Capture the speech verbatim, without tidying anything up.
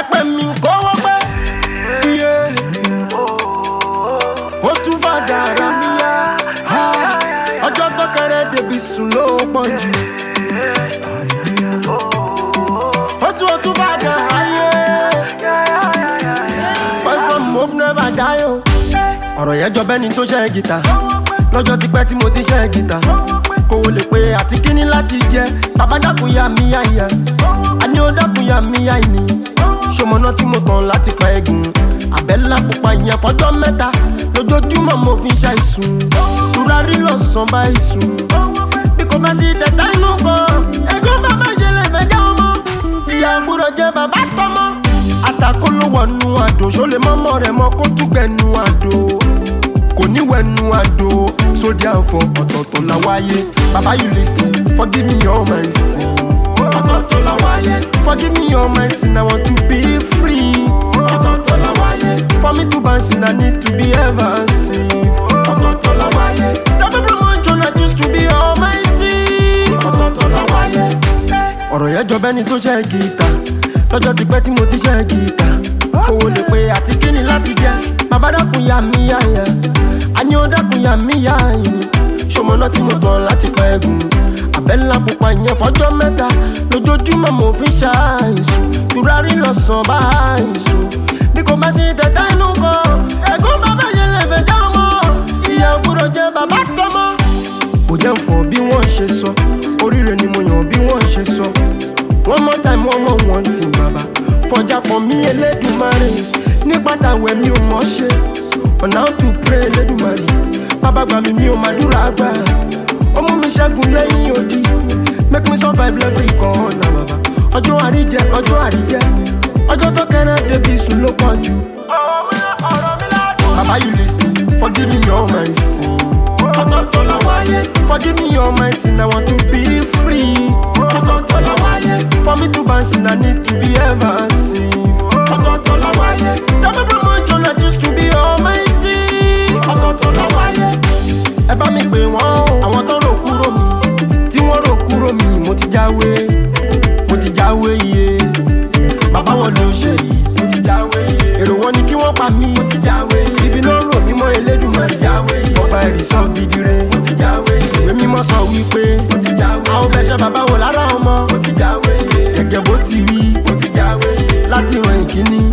ẹ̀pẹ̀ mi kò wọ́n pẹ́. Iye ó tún fà dára mi yá. Ọjọ́ tó kéré débi sùn ló pọ̀ jù. Ó tún ó tún fà dára yé. Boy from home never die o. Ọ̀rọ̀ yẹn jọ bẹ́ni tó ṣe gìtá. Lọ́jọ́ ti pẹ́ tí mo ti ṣe gìtá. Kò lè pe àti kíní láti jẹ. Bàbá dákun ya mi yá ìyá. Àní ó dákun ya mi yá ìní. Ṣọmọná tí mo tàn láti pa egun. Àbẹ́lá pupa yẹn fọjọ́ mẹ́ta. Lójoojúmọ́ mo fi ń ṣàìsùn. Tùràrí lọ́sàn bá ìsùn. Bí kò bá sí tẹ̀tà inú kan. Ẹ̀gbọ́n bàbá ṣe lè fẹ́ já ọmọ. Ìyá gbúdọ̀ jẹ bàbá tọmọ. Àtàkó ló wọnú àdó. Ṣó lè mọ́mọ́ rẹ̀ mọ́ kó tún gbẹnu àdó. Kò ní wẹnu àdó. Sódì àfọ̀ ọ̀tọ̀ọ̀tọ̀ la wáyé. Baba you listen, forgive me all my sin. Ọ̀tọ̀ọ̀tọ̀ la wáyé. Forgive me all my sin, I want to be free. Ọ̀tọ̀ọ̀tọ̀ la wáyé. For me to bounce in, I need to be ever safe. Ọ̀tọ̀ọ̀tọ̀ la wáyé. Double promotion, I choose to be almighty. Ọ̀tọ̀ọ̀tọ̀ la wáyé. Ọ̀rọ̀ yẹn jọ bẹ́ni tó ṣe gìtá. Lọ́jọ́ ti pẹ́ tí mo ti ṣe gìtá. Kò lè pe àti kíni láti jẹ. Bàbá dákun ya mi yá yá. Àní ó dákun ya mi yá ìní. Ṣọmọná tí mo tàn láti pa egun. Àbẹ́lá pupa yẹn fọjọ́ mẹ́ta. Lójoojúmọ́ mo fi ń ṣàìsùn. Tùràrí lọ́sàn bá ìsùn. Bí kò bá sí tẹ̀tà inú kan. Ẹ̀gbọ́n bàbá yẹn lè fẹ́ já ọmọ. Ìyá gbúdọ̀ jẹ bàbá tọmọ. Kò jẹ́ ń fọ̀ bí wọ́n ṣe sọ. Oríire ni mo yàn bí wọ́n ṣe sọ. One more time, one more one thing, bàbá. Fọjá pọ̀ mí Elédùmarè. Nígbà táwẹ̀ mi ò mọ̀ ṣe. On how to pray Elédùmarè. Bàbá gbà mí mi ò máa dúró àgbà. Ó mú mi ṣẹ́gun lẹ́yìn odi. Make me survive every corner, bàbá. Ọjọ́ àríjẹ, ọjọ́ àríjẹ. Ọjọ́ tó kéré débi sùn ló pọ̀ jù. Bàbá you listen, forgive me all my sin. Ọ̀tọ̀ọ̀tọ̀ la wáyé. Forgive me all my sin, I want to be free. Ọ̀tọ̀ọ̀tọ̀ la wáyé. For me to bounce in, I need to be ever safe. Ọ̀tọ̀ọ̀tọ̀ la wáyé. Double promotion, I choose to be almighty. Ọ̀tọ̀ọ̀tọ̀ la wáyé. Ẹ bá mi pè wọ́n, àwọn tó rò kúrò mi. Tí wọ́n rò kúrò mi, mo ti jáwé. Mo ti jáwé iye. Bàbá wọn ló ṣe yìí. Mo ti jáwé iye. Èrò wọn ni kí wọ́n pa mí. Mo ti jáwé iye. Ibi náà rò mí mọ́ Elédùmarè. Mo ti jáwé iye. Ọba ẹ̀rí sọ gidire. Mo ti jáwé iye. Ìwé mímọ́ sọ wípé. Mo ti jáwé iye. Àwọn fẹsẹ̀ bàbá wò lára ọmọ. Mo ti jáwé iye. Gẹ́gẹ́ bó ti wí. Mo ti jáwé iye. Láti ràn ìkíní.